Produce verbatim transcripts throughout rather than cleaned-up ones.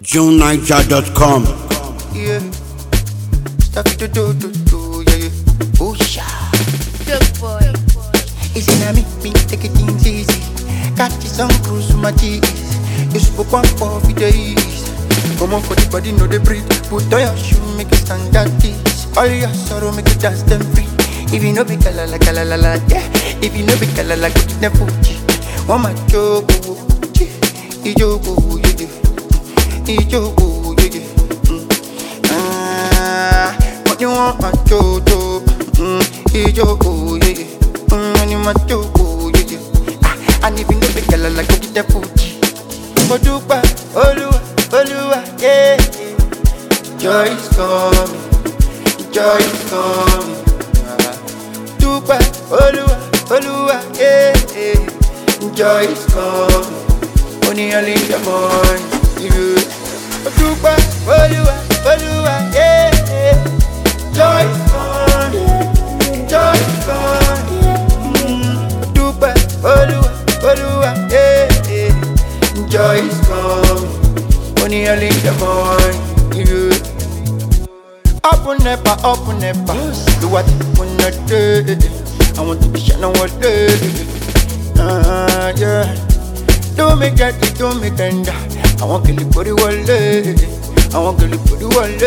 June Niger dot com. Yeah, stuff to do, do, do, yeah, yeah. Oh, sha. Good boy. Easy na me, me take it things easy. Catch some cruise with my G's. You spoke one for the days. Come on for the body, know the breathe. Put on your shoe, make it stand at this. All your sorrow, make it dance them free. If you know be kalala, kalala, la, yeah. If you know be kalala, go get them Fuji. One my joke, ijogo, yeah, yeah. Ijogo, yeah, yeah. Ah, what you want, my jojo? Mm, ijogo, yeah, yeah. Mm, when you my jogo, yeah, yeah. Ah, and if you know be kalala, go get them Fuji. Modupa, Oluwa, Oluwa, yeah, yeah. Joy is coming, joy is coming. Dupa, Oluwa, Oluwa, yeah, yeah. Joy is coming, only early in the morning. Yeah. Dupa, Oluwa, Oluwa, yeah, yeah. Joy is coming, joy is coming. Mm. Dupa, Oluwa, Oluwa, yeah, yeah. Joy is coming, only early in the morning. Yeah. Up and never, up and never. Do what you wanna do. I want to be shining one day. Uh, yeah. Don't make that, don't make tender. I want to live for the world. I want to live for the world.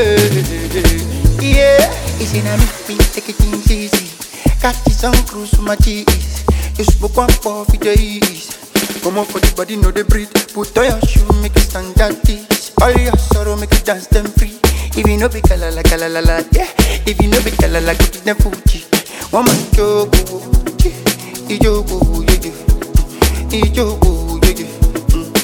Yeah. Easy na me, me take it things easy. Catch some cruise with my G's. You spoke one for the days. Come on for the body, know the breathe. Put on your shoe, make it stand at this. All your sorrow, make it dance them free. If you know be kalala, kalala, la, yeah. If you know be kalala, go get them Fuji. One man jogo, ijogo, yeah, yeah. Ijogo, yeah, yeah. Mm.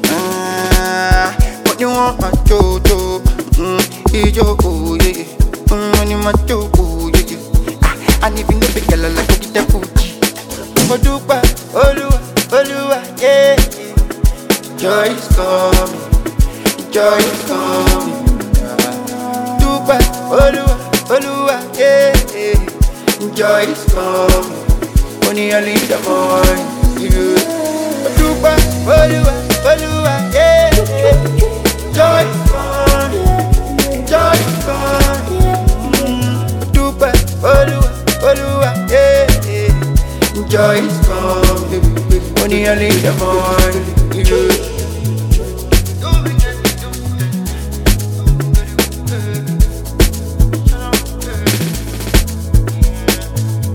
Ah, what you want, my jojo? Mm, ijogo, yeah, yeah. Mm, when you my jogo, yeah, yeah. Ah, and if you know be kalala, go get them Fuji. Modupa, Oluwa, Oluwa, yeah, yeah. Joy is coming, joy is coming. Oluwa, Oluwa, yeah, yeah. Joy is coming, only early in the morning. Yeah. Dupa, Oluwa, Oluwa, yeah, yeah. Joy is coming, joy is coming. Mm. Dupa, Oluwa, Oluwa, yeah, yeah. Joy is coming, only early in the morning. Yeah.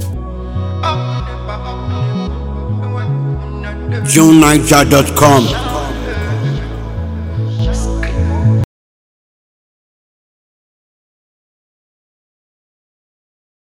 June Niger dot com.